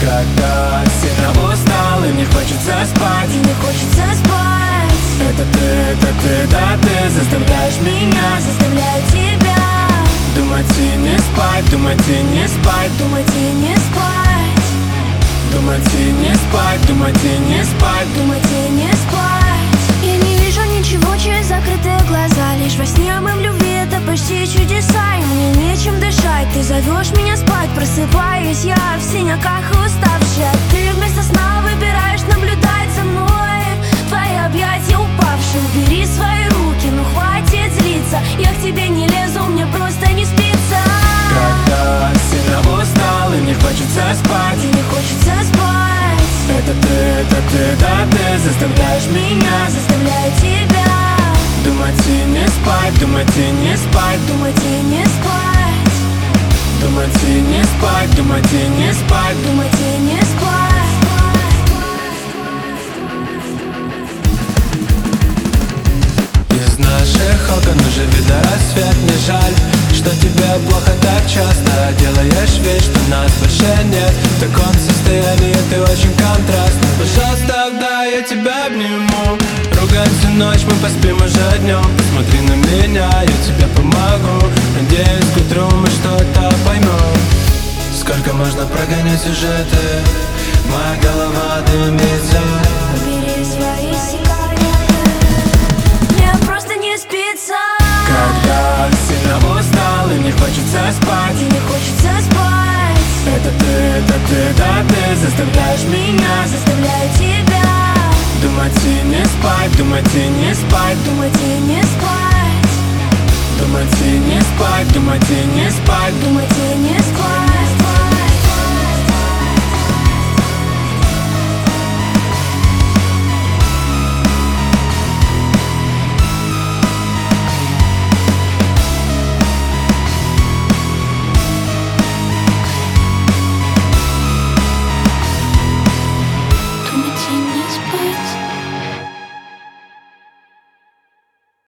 Когда сильно устал и не хочется спать, и не хочется спать. Это ты, да ты заставляешь меня, заставляю тебя думать и не спать, думать и не спать, думать и не спать, думать и не спать, думать и не спать, думать и не спать. Я не вижу ничего через закрытые глаза, лишь во сне мы в любви, это почти чудеса. И мне нечем дышать, ты зовешь меня спать, просыпаюсь я в синяках и уставшая. Ты вместо сна выбираешь наблюдать за мной, твои объятия упавшие. Убери свои руки, ну хватит злиться, я к тебе не лезу, мне просто не спится. Когда сильно устал и не хочется спать, и не хочется спать. Это ты, да ты заставляешь меня, заставляю тебя думать и не спать, думать и не спать, думать и не спать, думать и не спать, думать и не спать, думать и не спать. Из наших окон уже видно рассвет. Мне жаль, что тебе плохо так часто. Делаешь вид, что нас больше нет. В таком состоянии ты очень контрастна. Пожалуйста, дай я тебя обниму. Ругаем всю ночь, мы поспим уже днем. Посмотри на меня, я тебе помогу. Надеюсь, к утру мы что-то поймем. Сколько можно прогонять сюжеты? Моя голова дымится. Убери свои сигареты, мне просто не спится. Когда сильно устал и не хочется спать, и не хочется спать. Это ты, да ты заставляешь меня, заставляю тебя думать и не спать, думать и не спать, думать и не спать, думать и не спать, думать и не спать, думать и не спать.